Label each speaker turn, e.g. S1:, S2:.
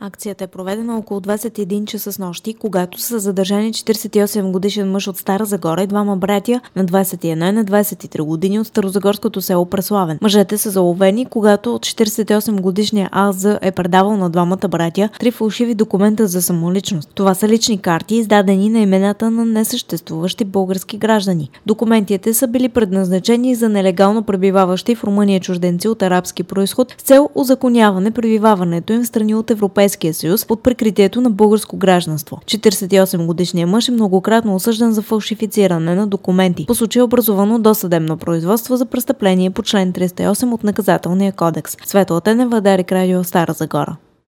S1: Акцията е проведена около 21 часа с нощи, когато са задържани 48-годишен мъж от Стара Загора и двама братя на 21 и на 23 години от старозагорското село Преславен. Мъжете са заловени, когато 48-годишният АЗ е предавал на двамата братя 3 фалшиви документа за самоличност. Това са лични карти, издадени на имената на несъществуващи български граждани. Документите са били предназначени за нелегално пребиваващи в Румъния чужденци от арабски произход с цел узаконяване пребиваването им в страни от Европейския съюз под прикритието на българско гражданство. 48-годишният мъж е многократно осъждан за фалшифициране на документи. По случай е образувано досъдебно производство за престъпление по член 308 от Наказателния кодекс. Светла Тенева, Дарик Радио, Стара Загора.